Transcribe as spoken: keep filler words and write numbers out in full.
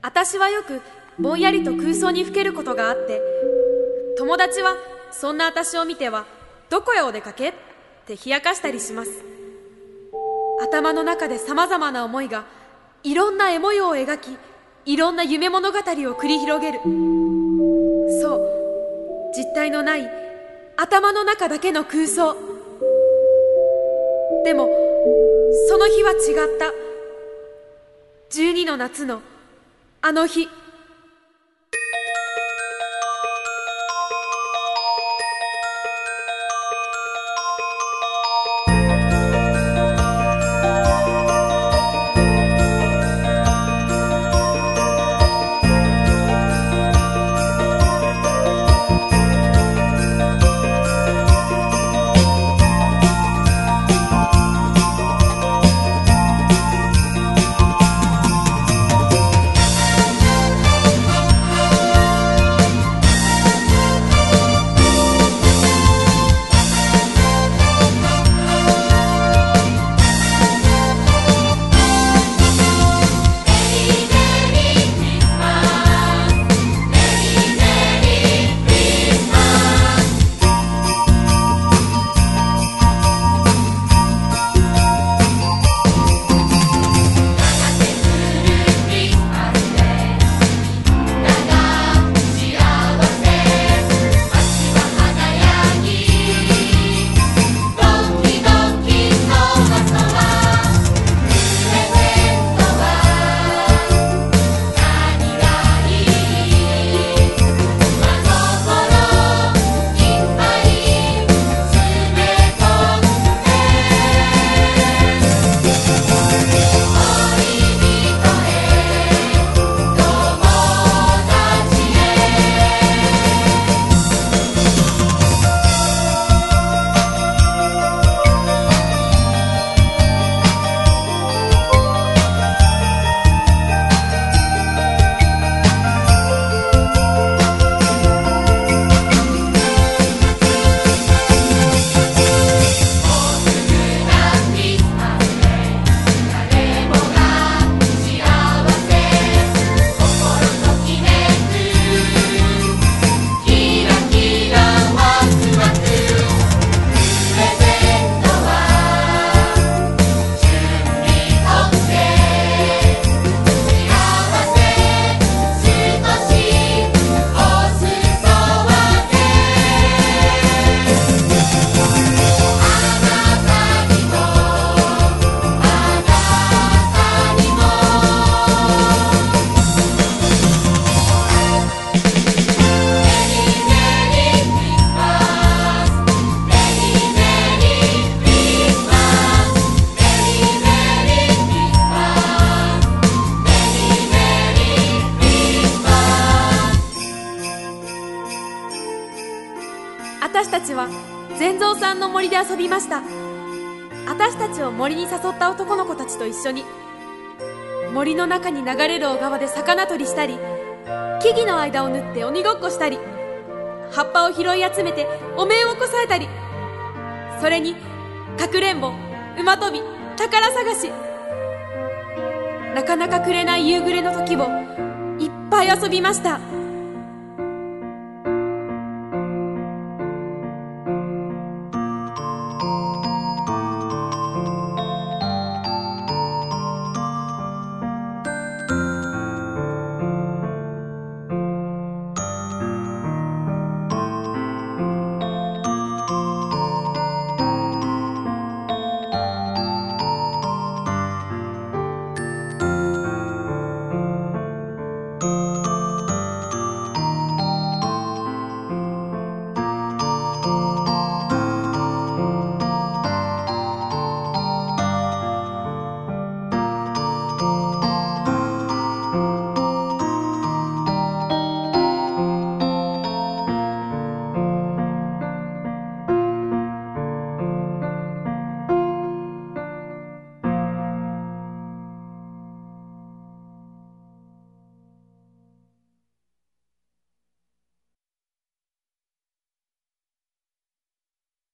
私はよくぼんやりと空想にふけることがあって、友達はそんな私を見てはどこへお出かけって冷やかしたりします。頭の中でさまざまな思いがいろんな絵模様を描き、いろんな夢物語を繰り広げる。そう、実体のない頭の中だけの空想。でもその日は違った。じゅうにの夏のあの日。私たちは善蔵さんの森で遊びました。私たちを森に誘った男の子たちと一緒に森の中に流れる小川で魚取りしたり、木々の間を縫って鬼ごっこしたり、葉っぱを拾い集めてお面をこさえたり、それにかくれんぼ、馬跳び、宝探し。なかなかくれない夕暮れの時をいっぱい遊びました。